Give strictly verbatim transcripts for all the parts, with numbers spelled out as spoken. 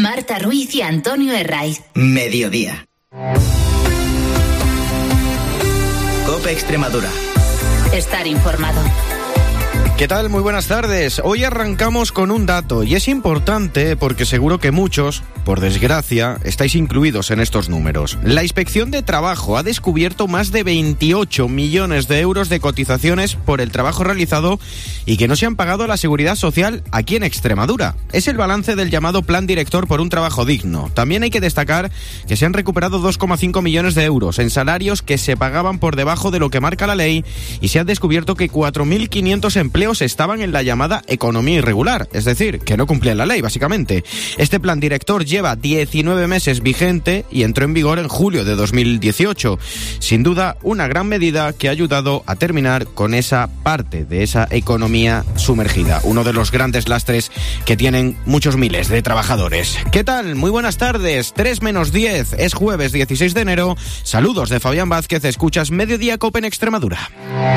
Marta Ruiz y Antonio Herraiz. Mediodía. COPE Extremadura. Estar informado. ¿Qué tal? Muy buenas tardes. Hoy arrancamos con un dato y es importante porque seguro que muchos, por desgracia, estáis incluidos en estos números. La Inspección de Trabajo ha descubierto más de veintiocho millones de euros de cotizaciones por el trabajo realizado y que no se han pagado a la Seguridad Social aquí en Extremadura. Es el balance del llamado Plan Director por un Trabajo Digno. También hay que destacar que se han recuperado dos coma cinco millones de euros en salarios que se pagaban por debajo de lo que marca la ley y se ha descubierto que cuatro mil quinientos empleos estaban en la llamada economía irregular, es decir, que no cumplían la ley, básicamente. Este plan director lleva diecinueve meses vigente y entró en vigor en julio de dos mil dieciocho. Sin duda, una gran medida que ha ayudado a terminar con esa parte de esa economía sumergida, uno de los grandes lastres que tienen muchos miles de trabajadores. ¿Qué tal? Muy buenas tardes, tres menos diez, es jueves dieciséis de enero. Saludos de Fabián Vázquez, escuchas Mediodía COPE en Extremadura.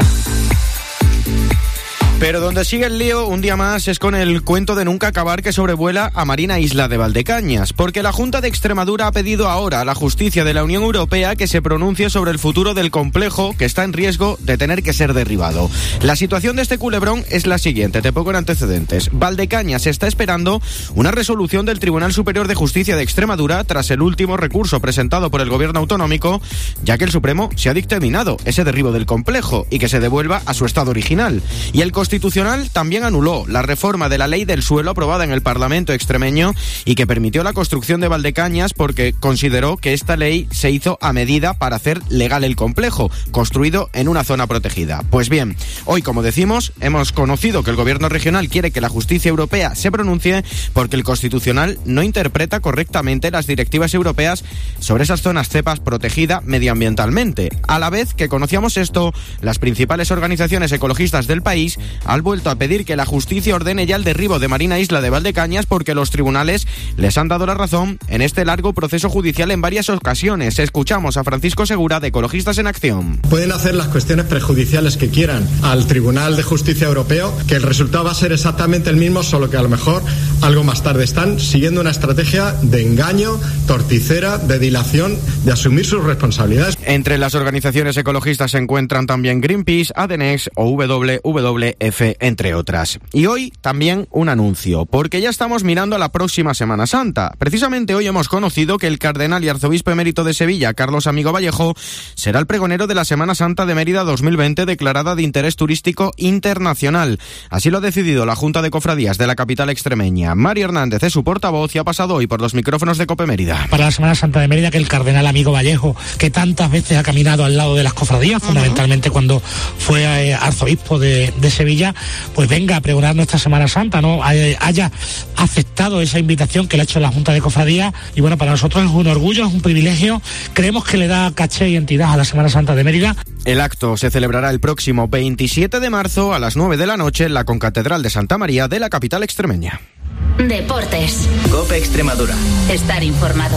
Pero donde sigue el lío un día más es con el cuento de nunca acabar que sobrevuela a Marina Isla de Valdecañas, porque la Junta de Extremadura ha pedido ahora a la justicia de la Unión Europea que se pronuncie sobre el futuro del complejo que está en riesgo de tener que ser derribado. La situación de este culebrón es la siguiente, te pongo en antecedentes. Valdecañas está esperando una resolución del Tribunal Superior de Justicia de Extremadura tras el último recurso presentado por el gobierno autonómico, ya que el Supremo se ha dictaminado ese derribo del complejo y que se devuelva a su estado original. Y el Constitucional también anuló la reforma de la ley del suelo aprobada en el Parlamento extremeño y que permitió la construcción de Valdecañas porque consideró que esta ley se hizo a medida para hacer legal el complejo, construido en una zona protegida. Pues bien, hoy, como decimos, hemos conocido que el gobierno regional quiere que la justicia europea se pronuncie porque el Constitucional no interpreta correctamente las directivas europeas sobre esas zonas cepas protegidas medioambientalmente. A la vez que conocíamos esto, las principales organizaciones ecologistas del país han vuelto a pedir que la justicia ordene ya el derribo de Marina Isla de Valdecañas porque los tribunales les han dado la razón en este largo proceso judicial en varias ocasiones. Escuchamos a Francisco Segura de Ecologistas en Acción. Pueden hacer las cuestiones prejudiciales que quieran al Tribunal de Justicia Europeo, que el resultado va a ser exactamente el mismo, solo que a lo mejor algo más tarde. Están siguiendo una estrategia de engaño, torticera, de dilación, de asumir sus responsabilidades. Entre las organizaciones ecologistas se encuentran también Greenpeace, Adenex o W W F, entre otras. Y hoy también un anuncio, porque ya estamos mirando a la próxima Semana Santa. Precisamente hoy hemos conocido que el cardenal y arzobispo emérito de Sevilla, Carlos Amigo Vallejo, será el pregonero de la Semana Santa de Mérida dos mil veinte, declarada de interés turístico internacional. Así lo ha decidido la Junta de Cofradías de la capital extremeña. Mario Hernández es su portavoz y ha pasado hoy por los micrófonos de COPE Mérida. Para la Semana Santa de Mérida, que el cardenal Amigo Vallejo, que tantas veces ha caminado al lado de las cofradías, uh-huh. fundamentalmente cuando fue eh, arzobispo de, de Sevilla, pues venga a pregonar nuestra Semana Santa, ¿no? Haya aceptado esa invitación que le ha hecho la Junta de Cofradías y bueno, para nosotros es un orgullo, es un privilegio, creemos que le da caché y entidad a la Semana Santa de Mérida. El acto se celebrará el próximo veintisiete de marzo a las nueve de la noche en la Concatedral de Santa María de la capital extremeña. Deportes. COPE Extremadura. Estar informado.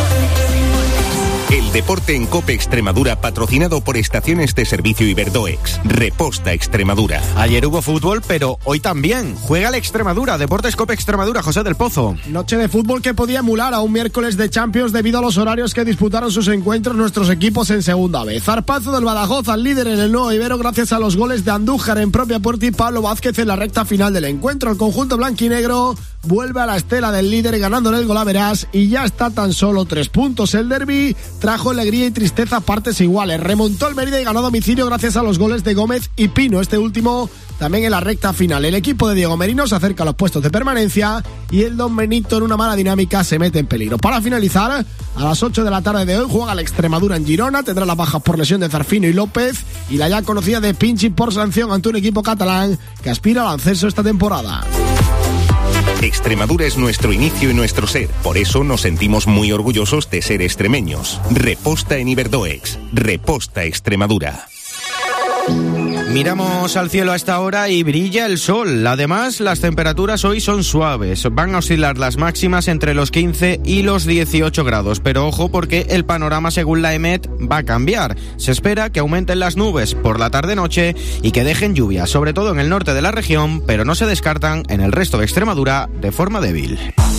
El deporte en COPE Extremadura, patrocinado por Estaciones de Servicio Iberdoex. Reposta Extremadura. Ayer hubo fútbol, pero hoy también. Juega la Extremadura. Deportes COPE Extremadura, José del Pozo. Noche de fútbol que podía emular a un miércoles de Champions debido a los horarios que disputaron sus encuentros nuestros equipos en segunda vez. Zarpazo del Badajoz al líder en el Nuevo Ibero gracias a los goles de Andújar en propia puerta y Pablo Vázquez en la recta final del encuentro. El conjunto blanquinegro vuelve a la estela del líder ganándole el golaveras y ya está tan solo tres puntos. El derbi trajo alegría y tristeza a partes iguales. Remontó el Mérida y ganó a domicilio gracias a los goles de Gómez y Pino, este último también en la recta final. El equipo de Diego Merino se acerca a los puestos de permanencia y el Don Benito en una mala dinámica se mete en peligro. Para finalizar, a las ocho de la tarde de hoy juega la Extremadura en Girona, tendrá las bajas por lesión de Zarfino y López y la ya conocida de Pinchi por sanción ante un equipo catalán que aspira al ascenso esta temporada. Extremadura es nuestro inicio y nuestro ser. Por eso nos sentimos muy orgullosos de ser extremeños. Reposta en Iberdoex. Reposta Extremadura. Miramos al cielo a esta hora y brilla el sol. Además, las temperaturas hoy son suaves. Van a oscilar las máximas entre los quince y los dieciocho grados. Pero ojo, porque el panorama, según la EMET, va a cambiar. Se espera que aumenten las nubes por la tarde-noche y que dejen lluvia, sobre todo en el norte de la región, pero no se descartan en el resto de Extremadura de forma débil.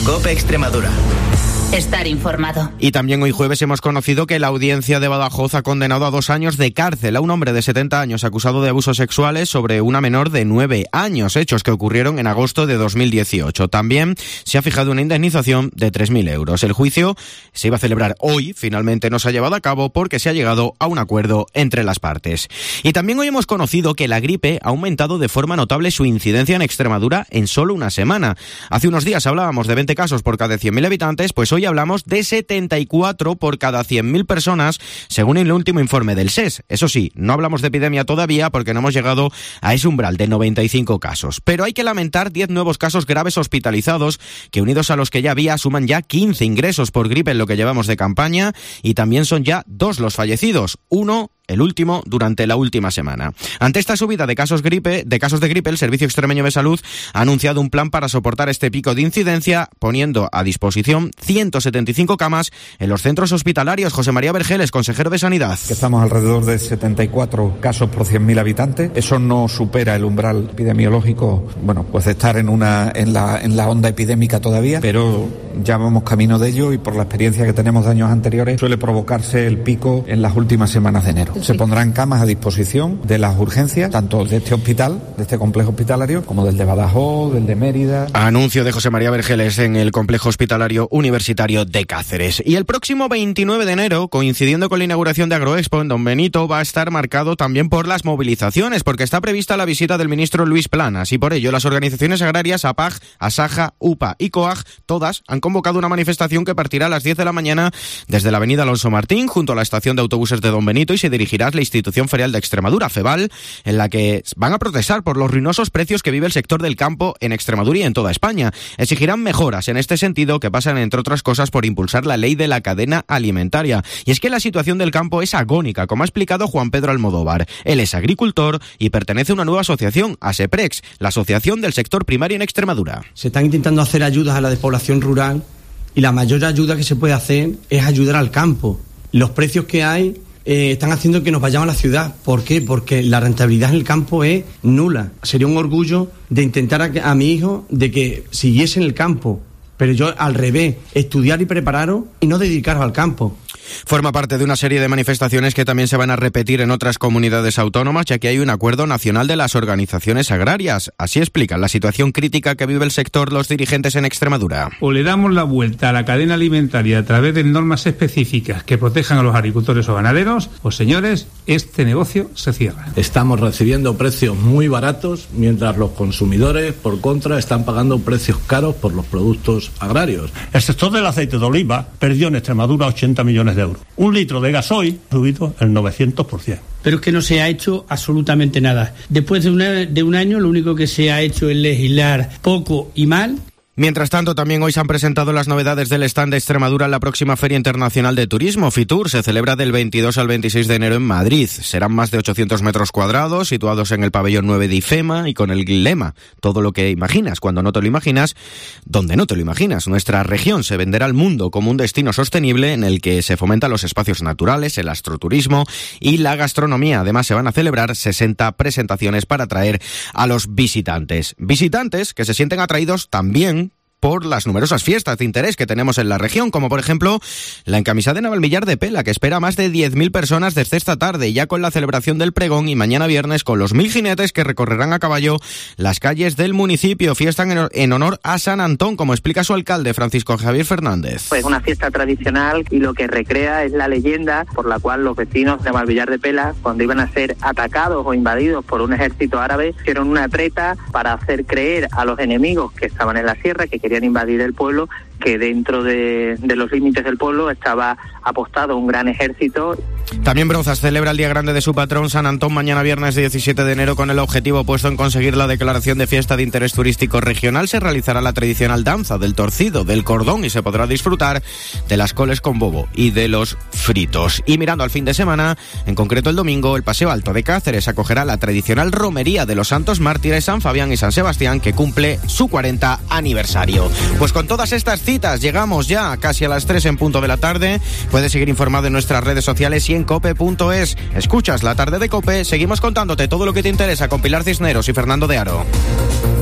COPE Extremadura. Estar informado. Y también hoy jueves hemos conocido que la audiencia de Badajoz ha condenado a dos años de cárcel a un hombre de setenta años acusado de abusos sexuales sobre una menor de nueve años, hechos que ocurrieron en agosto de dos mil dieciocho. También se ha fijado una indemnización de tres mil euros. El juicio se iba a celebrar hoy, finalmente no se ha llevado a cabo porque se ha llegado a un acuerdo entre las partes. Y también hoy hemos conocido que la gripe ha aumentado de forma notable su incidencia en Extremadura en solo una semana. Hace unos días hablábamos de veinte casos por cada cien mil habitantes, pues hoy Hoy hablamos de setenta y cuatro por cada cien mil personas, según el último informe del S E S. Eso sí, no hablamos de epidemia todavía porque no hemos llegado a ese umbral de noventa y cinco casos. Pero hay que lamentar diez nuevos casos graves hospitalizados, que unidos a los que ya había suman ya quince ingresos por gripe en lo que llevamos de campaña, y también son ya dos los fallecidos, uno el último durante la última semana. Ante esta subida de casos gripe, de casos de gripe, el Servicio Extremeño de Salud ha anunciado un plan para soportar este pico de incidencia, poniendo a disposición ciento setenta y cinco camas en los centros hospitalarios. José María Vergeles, consejero de Sanidad. Estamos alrededor de setenta y cuatro casos por cien mil habitantes. Eso no supera el umbral epidemiológico, bueno, pues de estar en una en la en la onda epidémica todavía, pero ya vamos camino de ello y por la experiencia que tenemos de años anteriores suele provocarse el pico en las últimas semanas de enero. Se pondrán camas a disposición de las urgencias, tanto de este hospital, de este complejo hospitalario, como del de Badajoz, del de Mérida. Anuncio de José María Vergeles en el complejo hospitalario universitario de Cáceres. Y el próximo veintinueve de enero, coincidiendo con la inauguración de Agroexpo en Don Benito, va a estar marcado también por las movilizaciones, porque está prevista la visita del ministro Luis Planas, y por ello las organizaciones agrarias APAG, ASAJA, UPA y COAG, todas han convocado una manifestación que partirá a las diez de la mañana desde la avenida Alonso Martín, junto a la estación de autobuses de Don Benito, y se dirigirá a la Institución Ferial de Extremadura, FEBAL, en la que van a protestar por los ruinosos precios que vive el sector del campo en Extremadura y en toda España. Exigirán mejoras en este sentido que pasan, entre otras cosas, por impulsar la ley de la cadena alimentaria. Y es que la situación del campo es agónica, como ha explicado Juan Pedro Almodóvar. Él es agricultor y pertenece a una nueva asociación, ASEPREX, la Asociación del Sector Primario en Extremadura. Se están intentando hacer ayudas a la despoblación rural y la mayor ayuda que se puede hacer es ayudar al campo. Los precios que hay Eh, están haciendo que nos vayamos a la ciudad. ¿Por qué? Porque la rentabilidad en el campo es nula. Sería un orgullo de intentar a, a mi hijo de que siguiese en el campo, pero yo al revés, estudiar y prepararos y no dedicaros al campo. Forma parte de una serie de manifestaciones que también se van a repetir en otras comunidades autónomas, ya que hay un acuerdo nacional de las organizaciones agrarias. Así explican la situación crítica que vive el sector los dirigentes en Extremadura. O le damos la vuelta a la cadena alimentaria a través de normas específicas que protejan a los agricultores o ganaderos, pues señores, este negocio se cierra. Estamos recibiendo precios muy baratos, mientras los consumidores, por contra, están pagando precios caros por los productos agrarios. El sector del aceite de oliva perdió en Extremadura ochenta millones de euros. Un litro de gasoil ha subido el novecientos por ciento. Pero es que no se ha hecho absolutamente nada. Después de, una, de un año, lo único que se ha hecho es legislar poco y mal. Mientras tanto, también hoy se han presentado las novedades del stand de Extremadura en la próxima Feria Internacional de Turismo, FITUR. Se celebra del veintidós al veintiséis de enero en Madrid. Serán más de ochocientos metros cuadrados, situados en el pabellón nueve de IFEMA y con el lema: todo lo que imaginas, cuando no te lo imaginas, donde no te lo imaginas. Nuestra región se venderá al mundo como un destino sostenible en el que se fomentan los espacios naturales, el astroturismo y la gastronomía. Además, se van a celebrar sesenta presentaciones para atraer a los visitantes. Visitantes que se sienten atraídos también por las numerosas fiestas de interés que tenemos en la región, como por ejemplo la encamisada de Navalmillar de Pela, que espera a más de diez mil personas desde esta tarde, ya con la celebración del pregón, y mañana viernes con los mil jinetes que recorrerán a caballo las calles del municipio. Fiesta en honor a San Antón, como explica su alcalde, Francisco Javier Fernández. Pues una fiesta tradicional, y lo que recrea es la leyenda por la cual los vecinos de Navalmillar de Pela, cuando iban a ser atacados o invadidos por un ejército árabe, hicieron una treta para hacer creer a los enemigos que estaban en la sierra, que querían invadir el pueblo, que dentro de, de los límites del pueblo estaba apostado un gran ejército. También Brozas celebra el día grande de su patrón San Antón mañana viernes diecisiete de enero con el objetivo puesto en conseguir la declaración de fiesta de interés turístico regional. Se realizará la tradicional danza del torcido, del cordón, y se podrá disfrutar de las coles con bobo y de los fritos. Y mirando al fin de semana, en concreto el domingo, el Paseo Alto de Cáceres acogerá la tradicional romería de los Santos Mártires San Fabián y San Sebastián, que cumple su cuarenta aniversario. Pues con todas estas citas llegamos ya casi a las tres en punto de la tarde. Puedes seguir informado en nuestras redes sociales y en cope punto es. Escuchas La Tarde de COPE, seguimos contándote todo lo que te interesa con Pilar Cisneros y Fernando de Aro.